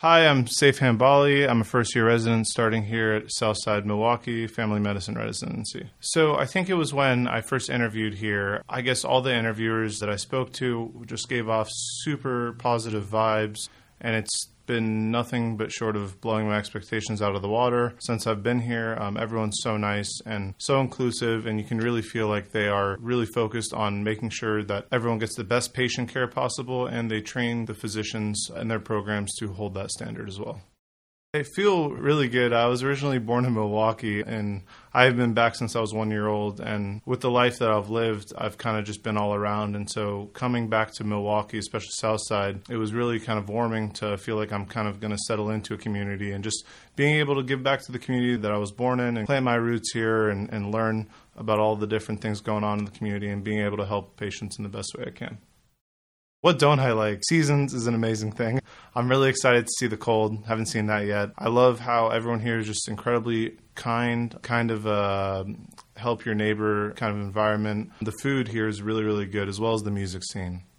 Hi, I'm Saif Hambali. I'm a first-year resident starting here at Southside Milwaukee Family Medicine Residency. So I think it was when I first interviewed here, I guess all the interviewers that I spoke to just gave off super positive vibes, and it's been nothing but short of blowing my expectations out of the water since I've been here. Everyone's so nice and so inclusive, and you can really feel like they are really focused on making sure that everyone gets the best patient care possible, and they train the physicians and their programs to hold that standard as well. I feel really good. I was originally born in Milwaukee, and I've been back since I was 1 year old. And with the life that I've lived, I've kind of just been all around. And so coming back to Milwaukee, especially Southside, it was really kind of warming to feel like I'm kind of going to settle into a community and just being able to give back to the community that I was born in and plant my roots here and learn about all the different things going on in the community and being able to help patients in the best way I can. What don't I like? Seasons is an amazing thing. I'm really excited to see the cold. Haven't seen that yet. I love how everyone here is just incredibly kind of help your neighbor kind of environment. The food here is really, really good, as well as the music scene.